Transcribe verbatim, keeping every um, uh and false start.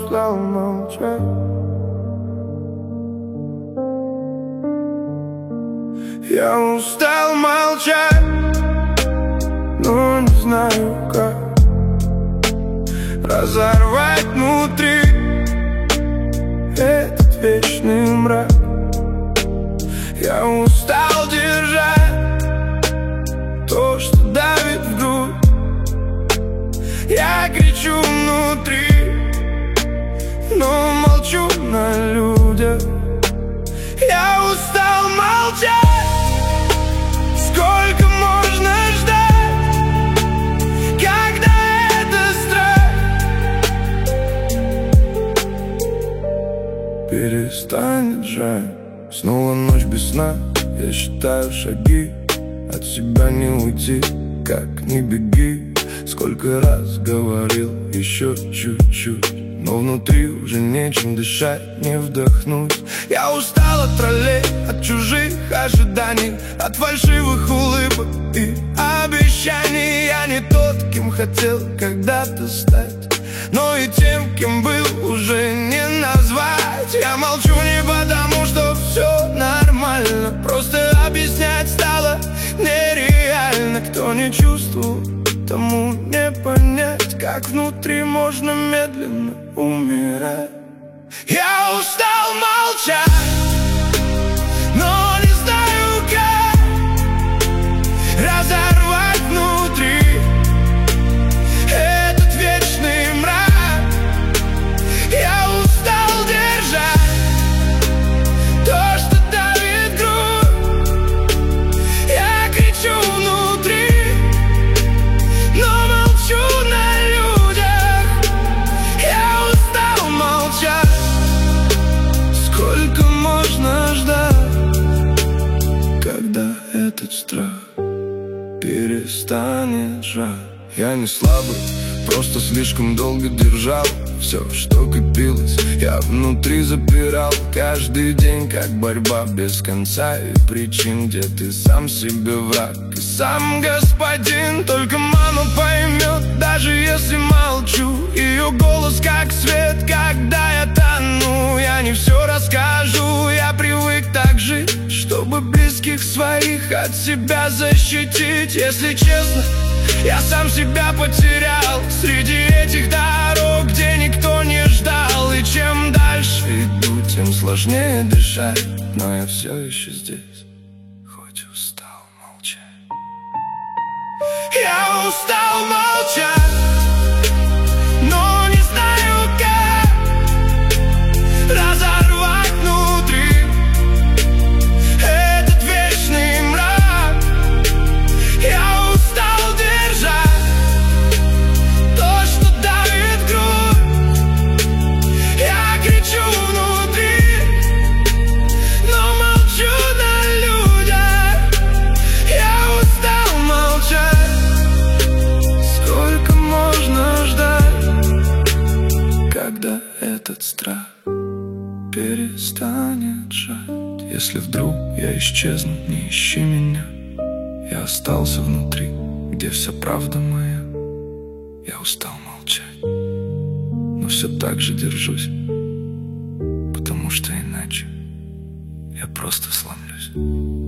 устал молчать. Я устал молчать, но не знаю как разорвать внутри этот вечный мрак. Я устал держать то, что давит в грудь. Я кричу внутри, но молчу на людях. Я устал молчать. Сколько можно ждать, когда это страх перестанет жать? Снова ночь без сна, я считаю шаги. От себя не уйти, как не беги. Сколько раз говорил, еще чуть-чуть, но внутри уже нечем дышать, не вдохнуть. Я устал от троллей, от чужих ожиданий, от фальшивых улыбок и обещаний. Я не тот, кем хотел когда-то стать, но и тем, кем был, уже не назвать. Я молчу не потому, что все нормально, просто объяснять стало нереально. Кто не чувствовал, тому не понять, как внутри можно медленно умирать. Я устал молчать, но не знаю как разорвать внутри этот вечный мрак. Я устал держать то, что давит грудь. Я кричу внутри, но молчу на людях. Я устал молчать. Сколько можно ждать, когда этот страх перестанет жать? Я не слабый, просто слишком долго держал все, что копилось. Я внутри запирал каждый день, как борьба без конца и причин, где ты сам себе враг и сам господин. Только мама поймет, даже если молчу. Ее голос как свет, когда я тону. Я не все расскажу, я привык так жить, чтобы близких своих от себя защитить. Если честно, я сам себя потерял среди этих дорог, где никто не ждал. И чем дальше иду, тем сложнее дышать, но я все еще здесь, хоть устал молчать. Я устал молчать, но не знаю как разорвать внутри этот вечный мрак. Я устал держать то, что давит грудь. Я кричу внутри, но молчу на людях. Я устал молчать. Сколько можно ждать, когда этот страх перестанет жать? Если вдруг я исчезну, не ищи меня. Я остался внутри, где вся правда моя. Я устал молчать, но все так же держусь, потому что иначе я просто сломлюсь.